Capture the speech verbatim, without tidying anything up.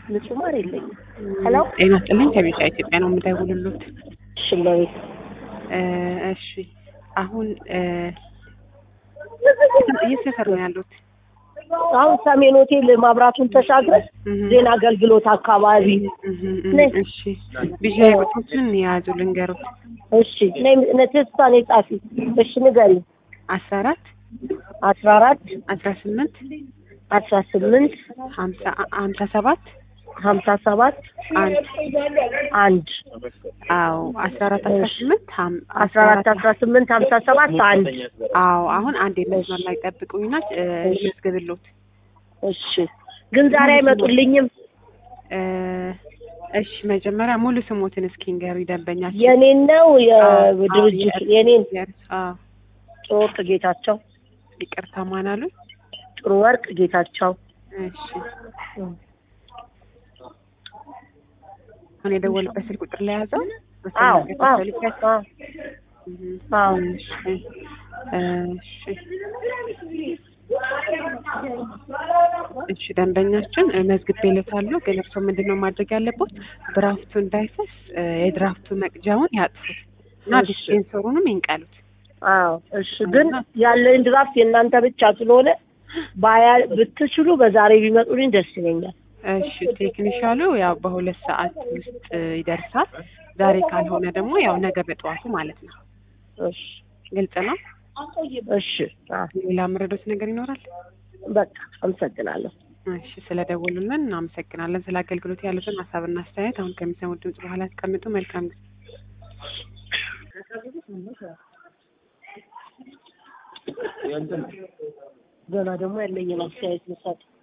ንጹህ ማር የለኝም። ሄሎ ጤና ይስጥልኝ ከቢጫ ኢትዮጵያ ነው የምደውልልዎት። እሺ ለቤት እሺ አሁን እየሰፈር ነው ያሉት? አሁን ሰሜን ሆቴል ማብራቱን ተሻግረን ዜና አገልግሎት አካባቢ እሺ ቢሻይ ቁጥሩን ያዙ ልንገሩት። እሺ ነይ ነተስታ ነይ ጻፊ። እሺ ንገሪ። አስራ አራት አስራ አራት አስራ ስምንት አስራ ስምንት ሀምሳ ሀምሳ ሰባት ሀምሳ ሰባት አንድ አንድ አዎ አስራ አራት አስራ ስምንት አስራ አራት አስራ ስምንት ሀምሳ ሰባት አንድ አዎ አሁን አንድ መስመር ላይ ጠብቁኝና ልመዝግብልዎት። እሺ ግን ዛሬ አይመጡልኝም? እሺ መጀመሪያ ሙሉ ስሞትን እስኪ ንገሪ ደንበኛችን። የኔን ነው የድርጅት የኔን? አዎ ጥሩ ወርቅ ጌታቸው። ይቅርታ ማን አሉ? ጥሩ ወርቅ ጌታቸው። እሺ አሁን የደወልበት ስልክ ቁጥር ላይ ያዘው? አዎ አዎ አዎ እሺ ደንበኛችን መዝግቤልዎታለሁ። ግን እርስዎ ምንድነው ማድረግ ያለብዎት? ድራፍቱ እንዳይፈስ የድራፍቱ መቅጃውን ያጥፉት እና ዲስፔንሰሩንም ይንቀሉት። አዎ እሺ ግን ያለኝ ድራፍት የእናንተ ብቻ ስለሆነ ባያ ብትችሉ በዛሬ ቢመጡልኝ ደስ ይለኛል። እሺ ቴክኒሻሉ ያው በሁለት ሰዓት ውስጥ ይደርሳል። ዛሬ ካልሆነ ደግሞ ያው ነገ በጠዋቱ ማለት ነው። እሺ ግልጽ ነው? እሺ ሌላ ምረዶት ነገር ይኖራል? በቃ አመሰግናለሁ። እሺ ስለደወሉልን እናመሰግናለን። ስለ አገልግሎት ያሉትን ሀሳብና አስተያየት አሁን ከሚሰሙት ድምጽ በኋላ አስቀምጡ። መልካም ጊዜ። ገና ደግሞ ያለኝን አስተያየት መስጠት